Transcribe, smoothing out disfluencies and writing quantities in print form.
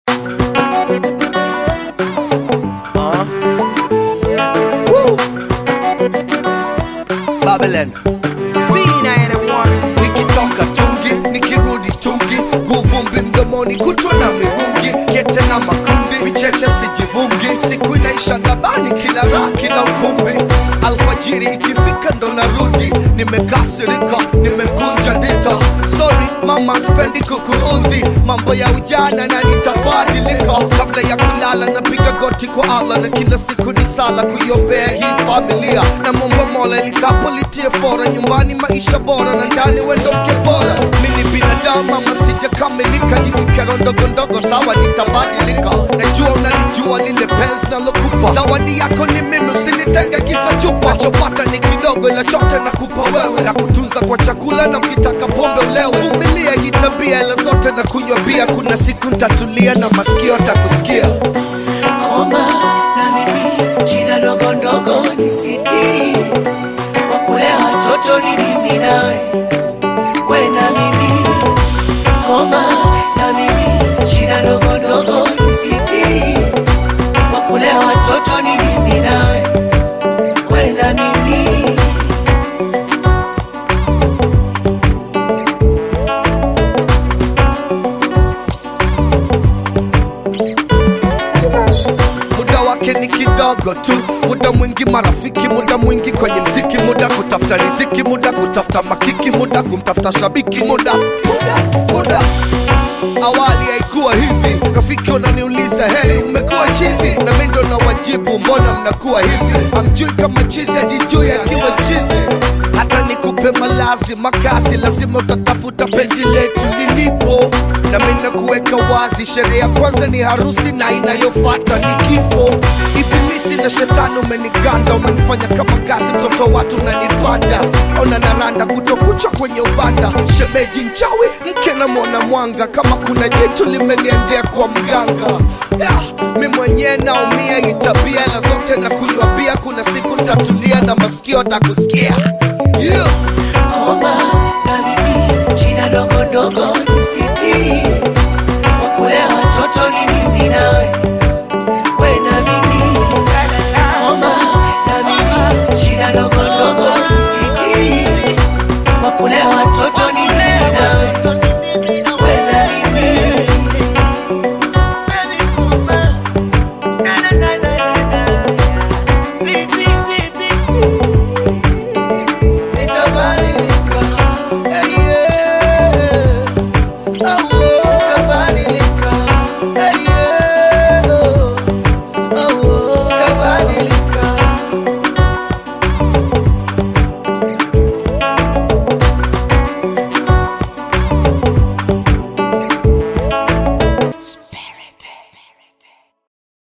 Babylon. Nikitoka tungi, nikirudi tungi, guvumbi mdomoni kutwa na mirungi, kete na makundi, vicheche sijivungi, siku inaisha gabani kila raha kila ukumbi, alfajiri ikifika ndo narudi, nimekasirika, nimekunja dita, sorry mama spendi kukuudhi, mambo ya ujana na nitabadilika, kabla ya kulala napiga goti kwa Allah, na kila siku ni sala kuiombea hii familia, na Mungu Mola likapo litie fora, nyumbani maisha bora na ndani wendo mke bora. Mimi binadamu ama sijakamilika, hizi kero ndogo ndogo sawa nitabadilika, najua unalijua lile penzi nalokupa, zawadi yako ni mimi usinitenge kisa chupa, nachopata ni kidogo ila chote nakupa wewe, na kutunza kwa chakula na ukitaka pombe ulewe, vumilia hii tabia ila zote na kunywa bia, kuna siku nitatulia na masikio atakusikia. Omba na mimi shida ndogo ndogo nisitiri, wakulea watoto ni mimi nawe, we na mimi. Omba na mimi shida ndogo ndogo nisitiri, wakulea watoto ni mimi nawe, we na mimi. Muda wake ni kidogo tu, muda mwingi marafiki, muda mwingi kwenye mziki, muda kutafuta riziki, muda kutafuta makiki, muda kumtafuta shabiki, muda. Awali haikuwa hivi, rafiki unaniuliza hey umekuwa chizi, na mimi ndo nawajibu mbona mnakuwa hivi, hamjui kama chizi ajijui akiwa chizi, hata nikupe malazi makazi lazima utatafuta penzi letu lilipo, na mimi nakuweka wazi, sherehe ya kwanza ni harusi na inayofuata ni kifo. Ibilisi na shetani umeniganda, umenifanya kama gazi, mtoto watu unanipanda, ona naranda kutokucha kwenye ubanda, shemeji mchawi mke na mwana mwanga, kama kuna jitu limeniendea kwa mganga, mi mwenye naumia itabia, ila zote na kunywa bia, kuna siku nitatulia na masikio takusikia. Omba na mimi shida ndogo ndogo